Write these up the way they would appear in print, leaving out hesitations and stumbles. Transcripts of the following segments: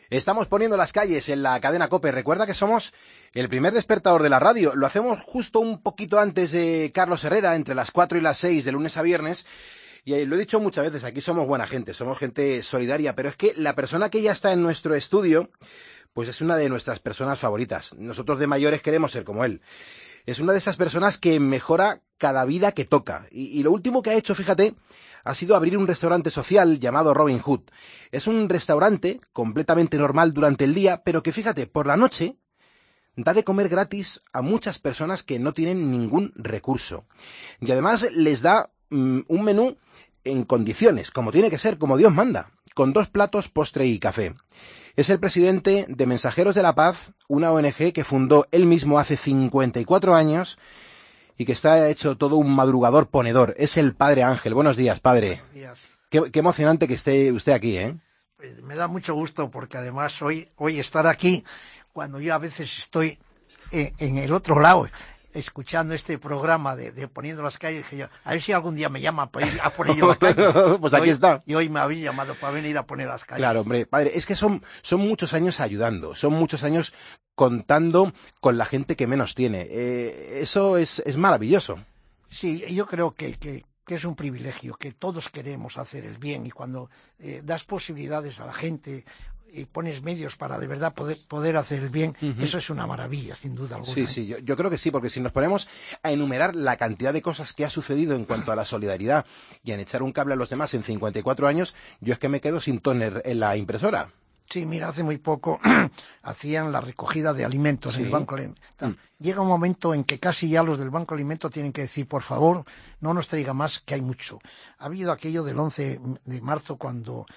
Estamos poniendo las calles en la cadena COPE. Recuerda que somos el primer despertador de la radio. Lo hacemos justo un poquito antes de Carlos Herrera, entre las 4 y las 6 de lunes a viernes. Y lo he dicho muchas veces, aquí somos buena gente, somos gente solidaria, pero es que la persona que ya está en nuestro estudio, pues es una de nuestras personas favoritas. Nosotros de mayores queremos ser como él. Es una de esas personas que mejora cada vida que toca. Y lo último que ha hecho, fíjate, ha sido abrir un restaurante social llamado Robin Hood. Es un restaurante completamente normal durante el día, pero que, fíjate, por la noche da de comer gratis a muchas personas que no tienen ningún recurso. Y además les da un menú en condiciones, como tiene que ser, como Dios manda, con 2 platos, postre y café. Es el presidente de Mensajeros de la Paz, una ONG que fundó él mismo hace 54 años y que está hecho todo un madrugador ponedor. Es el padre Ángel. Buenos días, padre. Buenos días. Qué emocionante que esté usted aquí, ¿eh? Pues me da mucho gusto porque además hoy estar aquí, cuando yo a veces estoy en el otro lado, escuchando este programa de Poniendo las Calles, dije yo, a ver si algún día me llaman para ir a poner yo la calle. Pues aquí está. Y hoy me habéis llamado para venir a poner las calles. Claro, hombre, padre, es que son muchos años ayudando, son muchos años contando con la gente que menos tiene. Eso es maravilloso. Sí, yo creo que es un privilegio, que todos queremos hacer el bien y cuando das posibilidades a la gente y pones medios para de verdad poder hacer el bien, eso es una maravilla, sin duda alguna. Sí, yo creo que sí, porque si nos ponemos a enumerar la cantidad de cosas que ha sucedido en cuanto a la solidaridad y en echar un cable a los demás en 54 años, yo es que me quedo sin tóner en la impresora. Sí, mira, hace muy poco hacían la recogida de alimentos en el Banco Alimento. Llega un momento en que casi ya los del Banco Alimento tienen que decir, por favor, no nos traiga más, que hay mucho. Ha habido aquello del 11 de marzo cuando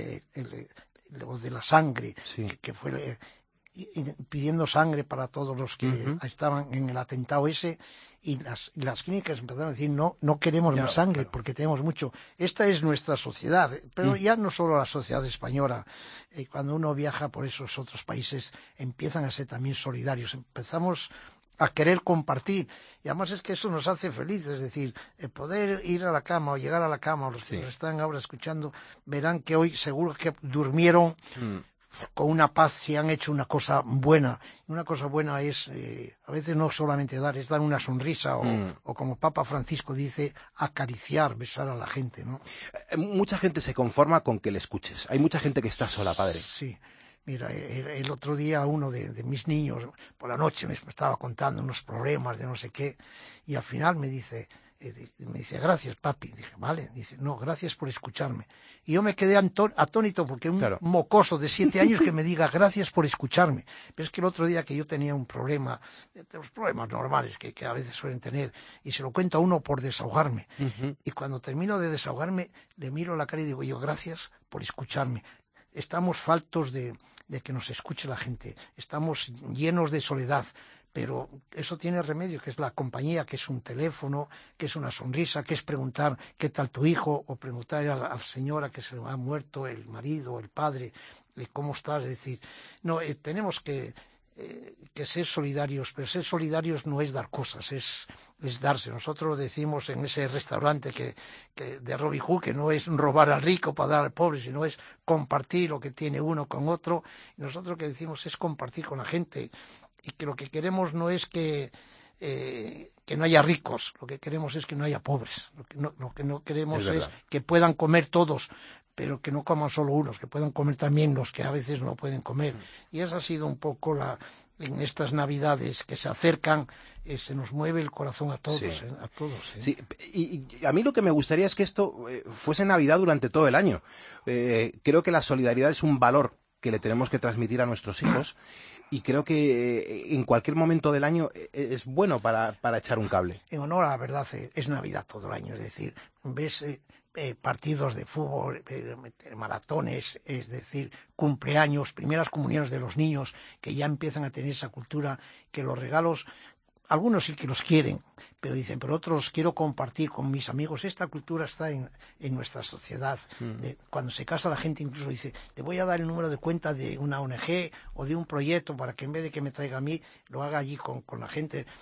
los de la sangre, que fue pidiendo sangre para todos los que estaban en el atentado ese, y las clínicas empezaron a decir no queremos más sangre, porque tenemos mucho. Esta es nuestra sociedad, pero ya no solo la sociedad española. Cuando uno viaja por esos otros países empiezan a ser también solidarios, empezamos a querer compartir, y además es que eso nos hace felices, es decir, poder ir a la cama o llegar a la cama, o los que nos están ahora escuchando verán que hoy seguro que durmieron con una paz si han hecho una cosa buena. Una cosa buena es, a veces no solamente dar, es dar una sonrisa o como Papa Francisco dice, acariciar, besar a la gente, ¿no? Mucha gente se conforma con que le escuches. Hay mucha gente que está sola, padre. Sí. Mira, el otro día uno de mis niños, por la noche me estaba contando unos problemas de no sé qué, y al final me dice, gracias, papi. Dije, vale. Dice, no, gracias por escucharme. Y yo me quedé atónito porque un mocoso de 7 años que me diga gracias por escucharme. Pero es que el otro día que yo tenía un problema, de los problemas normales que a veces suelen tener, y se lo cuento a uno por desahogarme. Y cuando termino de desahogarme, le miro la cara y digo yo, gracias por escucharme. Estamos faltos de que nos escuche la gente. Estamos llenos de soledad. Pero eso tiene remedio, que es la compañía, que es un teléfono, que es una sonrisa, que es preguntar qué tal tu hijo, o preguntar a la señora que se le ha muerto, el marido, el padre, cómo estás. Es decir, no, tenemos que ser solidarios, pero ser solidarios no es dar cosas, es darse. Nosotros decimos en ese restaurante que de Robin Hood que no es robar al rico para dar al pobre, sino es compartir lo que tiene uno con otro. Y nosotros lo que decimos es compartir con la gente. Y que lo que queremos no es que no haya ricos, lo que queremos es que no haya pobres. Lo que no queremos es que puedan comer todos, pero que no coman solo unos, que puedan comer también los que a veces no pueden comer. Y esa ha sido un poco en estas Navidades que se acercan, se nos mueve el corazón a todos. A todos. Sí, y a mí lo que me gustaría es que esto fuese Navidad durante todo el año. Creo que la solidaridad es un valor que le tenemos que transmitir a nuestros hijos. Y creo que en cualquier momento del año es bueno para echar un cable. En honor a la verdad, es Navidad todo el año. Es decir, ves partidos de fútbol, maratones, es decir, cumpleaños, primeras comuniones de los niños, que ya empiezan a tener esa cultura, que los regalos, algunos sí que los quieren, pero dicen, pero otros quiero compartir con mis amigos. Esta cultura está en nuestra sociedad. Cuando se casa la gente incluso dice, le voy a dar el número de cuenta de una ONG o de un proyecto para que en vez de que me traiga a mí, lo haga allí con la gente.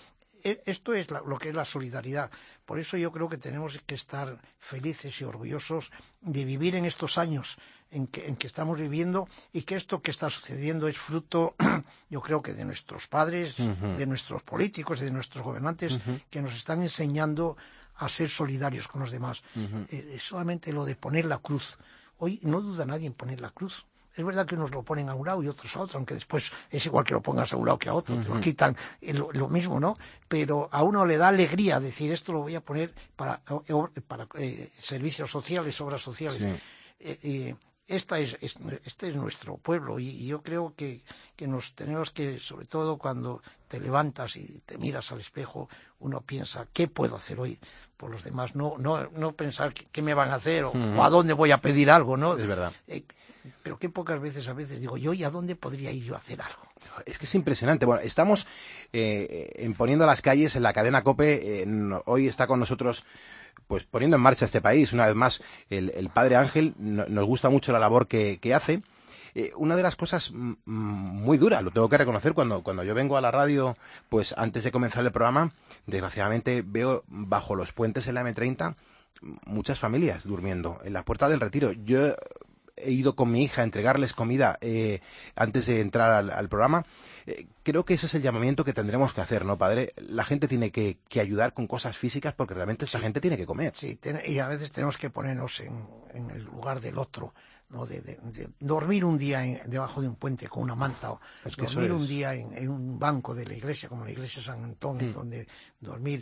Esto es lo que es la solidaridad. Por eso yo creo que tenemos que estar felices y orgullosos de vivir en estos años en que estamos viviendo, y que esto que está sucediendo es fruto, yo creo que de nuestros padres, de nuestros políticos, de nuestros gobernantes, que nos están enseñando a ser solidarios con los demás. Solamente lo de poner la cruz. Hoy no duda nadie en poner la cruz. Es verdad que unos lo ponen a un lado y otros a otro, aunque después es igual que lo pongas a un lado que a otro, te lo quitan lo mismo, ¿no? Pero a uno le da alegría decir, esto lo voy a poner para servicios sociales, obras sociales. Sí. Este es nuestro pueblo, y yo creo que nos tenemos que, sobre todo cuando te levantas y te miras al espejo, uno piensa, ¿qué puedo hacer hoy por los demás? No pensar qué me van a hacer o a dónde voy a pedir algo, ¿no? Es verdad. Pero qué pocas veces, a veces digo yo, ¿y a dónde podría ir yo a hacer algo? Es que es impresionante. Bueno, estamos poniendo las calles en la cadena COPE. Hoy está con nosotros, pues poniendo en marcha este país. Una vez más, el padre Ángel. Nos gusta mucho la labor que hace. Una de las cosas muy duras, lo tengo que reconocer, cuando yo vengo a la radio, pues antes de comenzar el programa, desgraciadamente veo bajo los puentes en la M30 muchas familias durmiendo en la Puerta del Retiro. Yo he ido con mi hija a entregarles comida antes de entrar al programa. Creo que ese es el llamamiento que tendremos que hacer, ¿no, padre? La gente tiene que ayudar con cosas físicas, porque realmente esta gente tiene que comer. Sí, y a veces tenemos que ponernos en el lugar del otro, ¿no? De dormir un día debajo de un puente con una manta, o dormir un día en un banco de la iglesia, como la iglesia San Antón, donde dormir,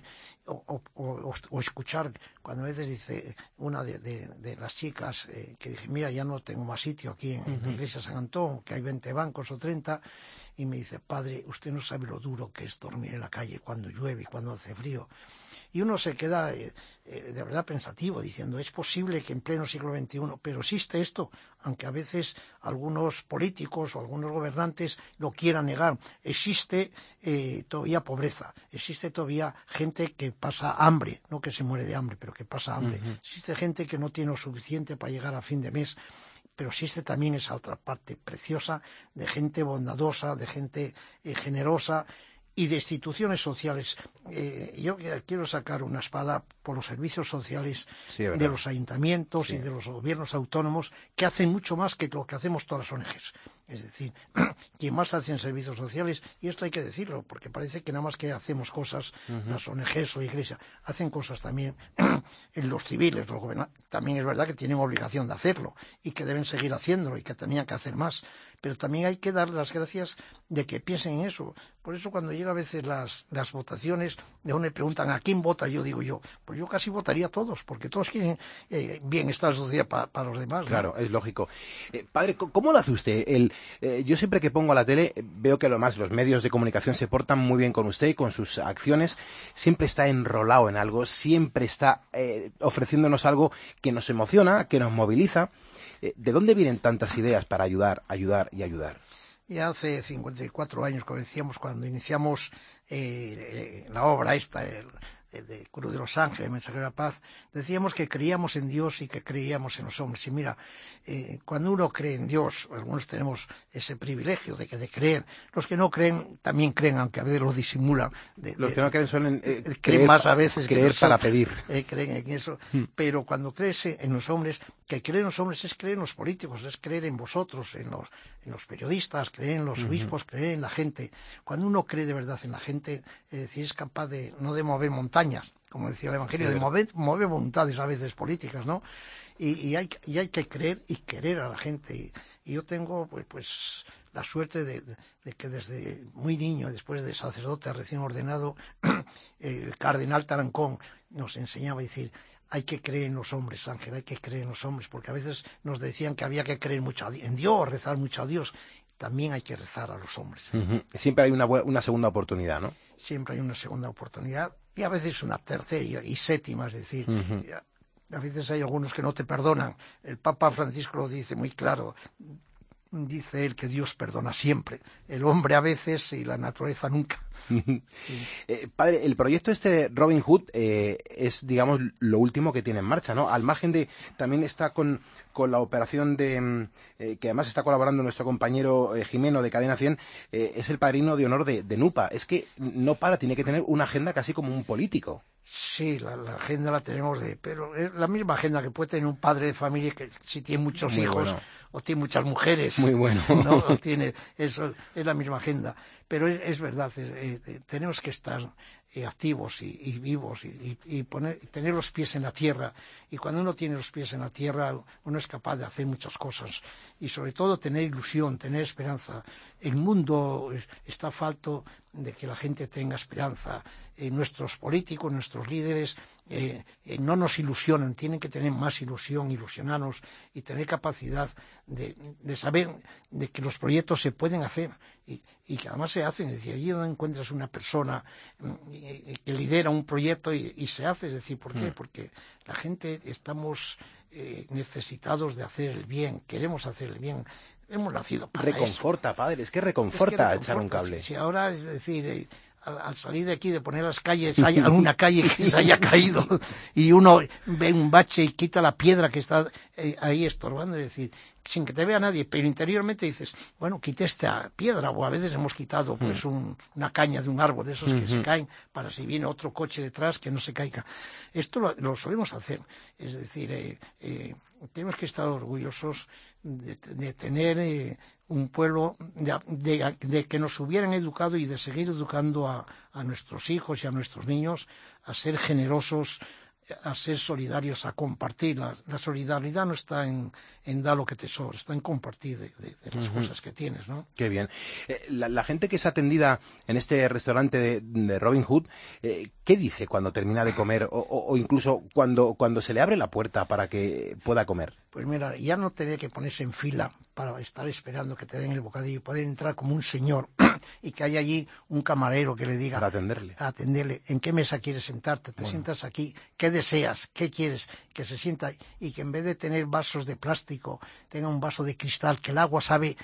o escuchar, cuando a veces dice una de las chicas que dije, mira, ya no tengo más sitio aquí en la iglesia San Antón, que hay 20 bancos o 30, y me dice, padre, usted no sabe lo duro que es dormir en la calle cuando llueve y cuando hace frío. Y uno se queda de verdad pensativo, diciendo, es posible que en pleno siglo XXI, pero existe esto, aunque a veces algunos políticos o algunos gobernantes lo quieran negar. Existe todavía pobreza, existe todavía gente que pasa hambre, no que se muere de hambre, pero que pasa hambre. Existe gente que no tiene lo suficiente para llegar a fin de mes. Pero existe también esa otra parte preciosa de gente bondadosa, de gente generosa, y de instituciones sociales. Yo quiero sacar una espada por los servicios sociales de los ayuntamientos y de los gobiernos autónomos, que hacen mucho más que lo que hacemos todas las ONGs. Es decir, quien más hace en servicios sociales, y esto hay que decirlo, porque parece que nada más que hacemos cosas, las ONGs o la Iglesia, hacen cosas también en los civiles, los gobernantes. También es verdad que tienen obligación de hacerlo y que deben seguir haciéndolo y que tenían que hacer más. Pero también hay que dar las gracias de que piensen en eso. Por eso cuando llega a veces las votaciones, de uno me preguntan ¿a quién vota? Yo digo pues yo casi votaría a todos, porque todos quieren bienestar social para los demás, ¿no? Claro, es lógico. Padre, ¿cómo lo hace usted? Yo siempre que pongo la tele veo que además los medios de comunicación se portan muy bien con usted y con sus acciones. Siempre está enrolado en algo, siempre está ofreciéndonos algo que nos emociona, que nos moviliza. ¿De dónde vienen tantas ideas para ayudar y ayudar? Ya hace 54 años, como decíamos, cuando iniciamos la obra esta de Cruz de los Ángeles, Mensajero de la Paz, decíamos que creíamos en Dios y que creíamos en los hombres. Y mira, cuando uno cree en Dios, algunos tenemos ese privilegio de creer. Los que no creen también creen, aunque a veces lo disimulan. Los que no creen suelen creen creer, más a veces creer para pedir. Creen en eso. Pero cuando crees en los hombres, que creer en los hombres es creer en los políticos, es creer en vosotros, en los periodistas, creer en los obispos, creer en la gente. Cuando uno cree de verdad en la gente, es decir, es capaz no de mover montañas, como decía el Evangelio, de mover voluntades a veces políticas, ¿no? Y hay que creer y querer a la gente. Y yo tengo pues la suerte de que desde muy niño, después de sacerdote recién ordenado, el cardenal Tarancón nos enseñaba a decir, hay que creer en los hombres, Ángel, hay que creer en los hombres, porque a veces nos decían que había que creer mucho en Dios, rezar mucho a Dios. También hay que rezar a los hombres. Siempre hay una segunda oportunidad, ¿no? Siempre hay una segunda oportunidad y a veces una tercera y séptima, es decir, a veces hay algunos que no te perdonan. El Papa Francisco lo dice muy claro, dice él que Dios perdona siempre, el hombre a veces y la naturaleza nunca. Padre, el proyecto este de Robin Hood es, digamos, lo último que tiene en marcha, ¿no? Al margen de, también está con la operación de, que además está colaborando nuestro compañero Jimeno de Cadena 100, es el padrino de honor de NUPA. Es que no para, tiene que tener una agenda casi como un político. Sí, la agenda la tenemos pero es la misma agenda que puede tener un padre de familia que si tiene muchos Muy hijos bueno. o tiene muchas mujeres. Muy bueno. ¿No? O tiene, eso es la misma agenda. Pero es verdad, tenemos que estar activos y vivos y tener los pies en la tierra. Y cuando uno tiene los pies en la tierra, uno es capaz de hacer muchas cosas. Y sobre todo tener ilusión, tener esperanza. El mundo está falto de que la gente tenga esperanza. Nuestros políticos, nuestros líderes no nos ilusionan, tienen que tener más ilusión, ilusionarnos y tener capacidad de saber de que los proyectos se pueden hacer y que además se hacen. Es decir, allí donde encuentras una persona que lidera un proyecto y se hace. Es decir, ¿por qué? Porque la gente estamos necesitados de hacer el bien, queremos hacer el bien. Hemos nacido para reconforta, eso. Padre, es que reconforta, reconforta echar un cable. Si ahora, es decir, al salir de aquí, de poner las calles, hay alguna calle que se haya caído y uno ve un bache y quita la piedra que está ahí estorbando, es decir, sin que te vea nadie, pero interiormente dices, bueno, quité esta piedra, o a veces hemos quitado pues una caña de un árbol de esos que se caen para si viene otro coche detrás que no se caiga. Esto lo solemos hacer, es decir, tenemos que estar orgullosos de tener un pueblo, de que nos hubieran educado y de seguir educando a nuestros hijos y a nuestros niños a ser generosos, a ser solidarios, a compartir. La solidaridad no está en dar lo que te sobra, está en compartir de las cosas que tienes, ¿no? Qué bien. La gente que es atendida en este restaurante de Robin Hood, ¿qué dice cuando termina de comer o incluso cuando se le abre la puerta para que pueda comer? Pues mira, ya no tener que ponerse en fila para estar esperando que te den el bocadillo, poder entrar como un señor y que haya allí un camarero que le diga para atenderle, ¿en qué mesa quieres sentarte? ¿Te sientas aquí? ¿Qué deseas? ¿Qué quieres? Que se sienta y que en vez de tener vasos de plástico tenga un vaso de cristal, que el agua sabe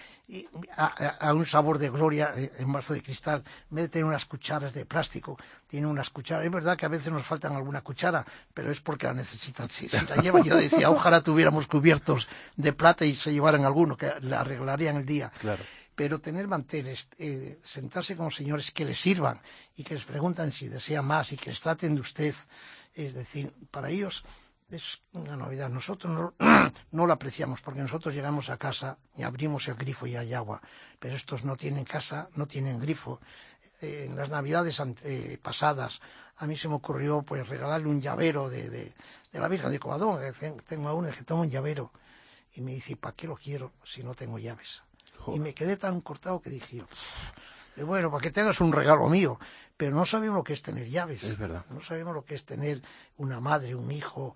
a un sabor de gloria en vaso de cristal, en vez de tener unas cucharas de plástico, tiene unas cucharas. Es verdad que a veces nos faltan alguna cuchara, pero es porque la necesitan. Si la llevan, yo decía, ojalá tuviéramos cubiertos de plata y se llevaran alguno, que la arreglarían el día. Claro. Pero tener manteles, sentarse con señores que les sirvan y que les preguntan si desea más y que les traten de usted, es decir, para ellos es una novedad. Nosotros no lo apreciamos porque nosotros llegamos a casa y abrimos el grifo y hay agua, pero estos no tienen casa, no tienen grifo. En las navidades pasadas a mí se me ocurrió pues regalarle un llavero de la Virgen de Covadonga, que tengo a uno que toma un llavero y me dice, ¿para qué lo quiero si no tengo llaves? Joder. Y me quedé tan cortado que dije yo, bueno, para que tengas un regalo mío, pero no sabemos lo que es tener llaves. Es verdad. No sabemos lo que es tener una madre, un hijo,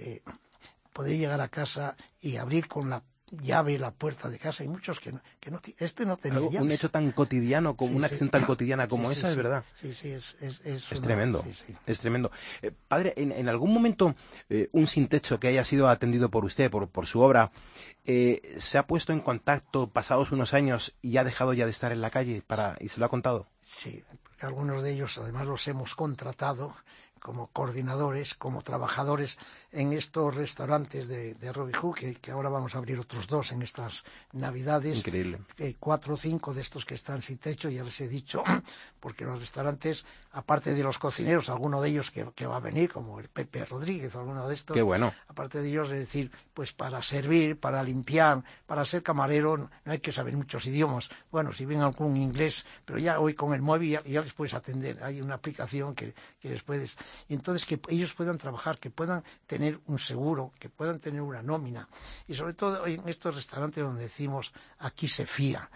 poder llegar a casa y abrir con la llave la puerta de casa. Hay muchos que no tenía llaves. Un hecho tan cotidiano, como una acción tan cotidiana como esa, es verdad. Sí, es tremendo. Es tremendo. Padre, en algún momento, un sin techo que haya sido atendido por usted, por su obra, ¿se ha puesto en contacto pasados unos años y ha dejado ya de estar en la calle y se lo ha contado? Sí, porque algunos de ellos además los hemos contratado como coordinadores, como trabajadores en estos restaurantes de Robin Hood, que ahora vamos a abrir otros 2 en estas Navidades. Increíble. 4 o 5 de estos que están sin techo, ya les he dicho, porque los restaurantes, aparte de los cocineros, alguno de ellos que va a venir, como el Pepe Rodríguez, alguno de estos. Qué bueno. Aparte de ellos, es decir, pues para servir, para limpiar, para ser camarero, no hay que saber muchos idiomas. Bueno, si ven algún inglés, pero ya hoy con el móvil ya les puedes atender. Hay una aplicación que les puedes... Y entonces que ellos puedan trabajar, que puedan tener un seguro, que puedan tener una nómina. Y sobre todo en estos restaurantes donde decimos, aquí se fía.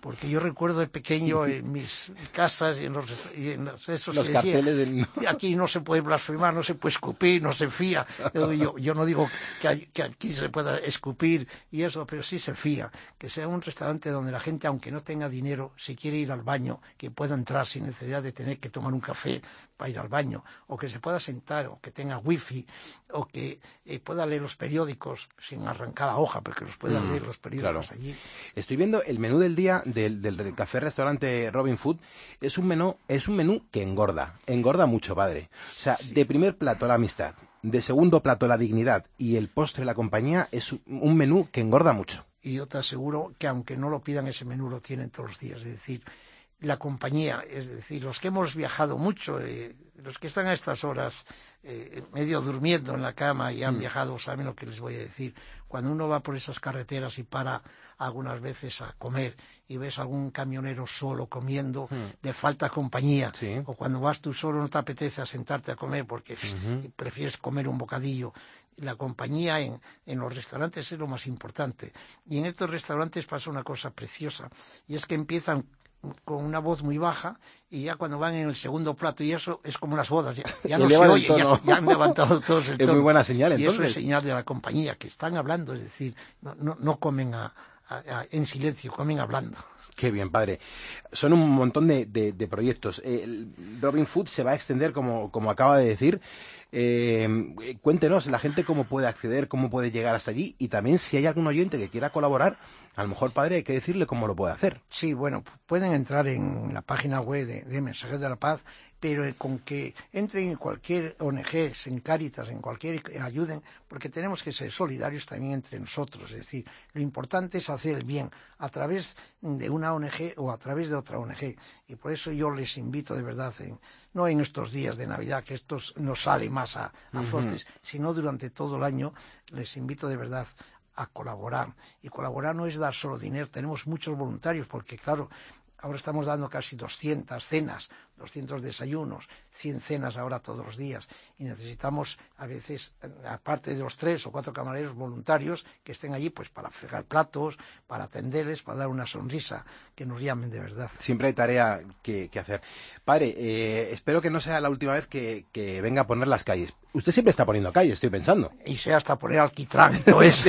Porque yo recuerdo de pequeño en mis casas y en los esos los que carteles decía, aquí no se puede blasfemar, no se puede escupir, no se fía. Yo no digo que aquí se pueda escupir y eso, pero sí se fía. Que sea un restaurante donde la gente, aunque no tenga dinero, si quiere ir al baño, que pueda entrar sin necesidad de tener que tomar un café para ir al baño, o que se pueda sentar, o que tenga wifi, o que pueda leer los periódicos sin arrancar la hoja, porque los pueda leer los periódicos allí. Estoy viendo el menú del día del café-restaurante Robin Food. Es un menú que engorda mucho, padre. O sea, de primer plato la amistad, de segundo plato la dignidad y el postre la compañía, es un menú que engorda mucho. Y yo te aseguro que aunque no lo pidan, ese menú lo tienen todos los días. Es decir, la compañía, es decir, los que hemos viajado mucho, los que están a estas horas medio durmiendo en la cama y han viajado, saben lo que les voy a decir. Cuando uno va por esas carreteras y para algunas veces a comer y ves a algún camionero solo comiendo, le falta compañía. Sí. O cuando vas tú solo no te apetece a sentarte a comer porque prefieres comer un bocadillo. La compañía en los restaurantes es lo más importante. Y en estos restaurantes pasa una cosa preciosa, y es que empiezan con una voz muy baja y ya cuando van en el segundo plato y eso es como las bodas, ya no se oye, ya han levantado todos el tono. Es muy buena señal, entonces. Y eso es señal de la compañía, que están hablando, es decir, no comen en silencio, comen hablando. Qué bien, padre. Son un montón de proyectos. Robin Food se va a extender, como acaba de decir. Cuéntenos, la gente cómo puede acceder, cómo puede llegar hasta allí, y también si hay algún oyente que quiera colaborar, a lo mejor, padre, hay que decirle cómo lo puede hacer. Sí, bueno, pueden entrar en la página web de Mensajeros de la Paz, pero con que entren en cualquier ONG, en Cáritas, en cualquier, ayuden, porque tenemos que ser solidarios también entre nosotros. Es decir, lo importante es hacer el bien a través de una ONG o a través de otra ONG. Y por eso yo les invito de verdad, no en estos días de Navidad, que esto nos sale más a flotes, sino durante todo el año, les invito de verdad a colaborar. Y colaborar no es dar solo dinero, tenemos muchos voluntarios, porque claro, ahora estamos dando casi 200 cenas, 200 desayunos, 100 cenas ahora todos los días. Y necesitamos, a veces, aparte de los 3 o 4 camareros voluntarios, que estén allí pues para fregar platos, para atenderles, para dar una sonrisa, que nos llamen de verdad. Siempre hay tarea que hacer. Padre, espero que no sea la última vez que venga a poner las calles. Usted siempre está poniendo calles, estoy pensando. Y sea hasta poner alquitrán y todo eso.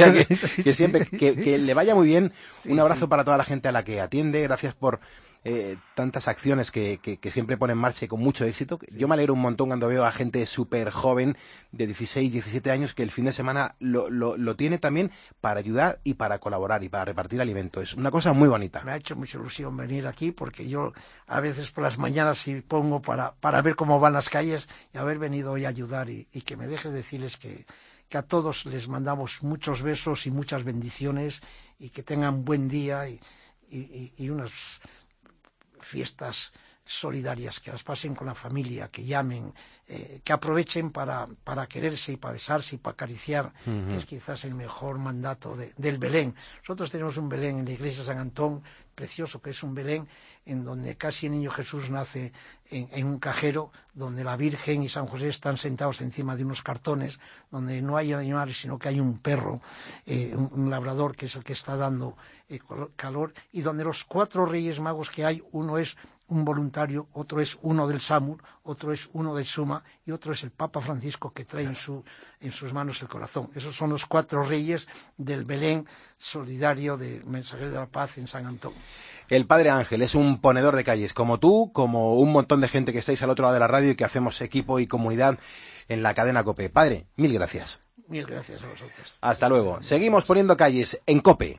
que le vaya muy bien. Un abrazo para toda la gente a la que atiende. Gracias por tantas acciones que siempre pone en marcha y con mucho éxito. Yo me alegro un montón cuando veo a gente súper joven de 16, 17 años que el fin de semana lo tiene también para ayudar y para colaborar y para repartir alimentos. Es una cosa muy bonita. Me ha hecho mucha ilusión venir aquí porque yo a veces por las mañanas sí pongo para ver cómo van las calles, y haber venido hoy a ayudar y que me dejes decirles que a todos les mandamos muchos besos y muchas bendiciones, y que tengan buen día y unas fiestas solidarias, que las pasen con la familia, que llamen, que aprovechen para quererse y para besarse y para acariciar, que es quizás el mejor mandato del Belén. Nosotros tenemos un Belén en la iglesia de San Antón, precioso, que es un Belén en donde casi el niño Jesús nace en un cajero, donde la Virgen y San José están sentados encima de unos cartones, donde no hay animales, sino que hay un perro, un labrador, que es el que está dando calor, y donde los 4 reyes magos que hay, uno es un voluntario, otro es uno del SAMUR, otro es uno del SUMA y otro es el Papa Francisco, que trae en sus manos el corazón. Esos son los 4 reyes del Belén solidario de Mensajeros de la Paz en San Antón. El Padre Ángel es un ponedor de calles, como tú, como un montón de gente que estáis al otro lado de la radio y que hacemos equipo y comunidad en la cadena COPE. Padre, mil gracias. Mil gracias a vosotros. Hasta luego. Seguimos poniendo calles en COPE.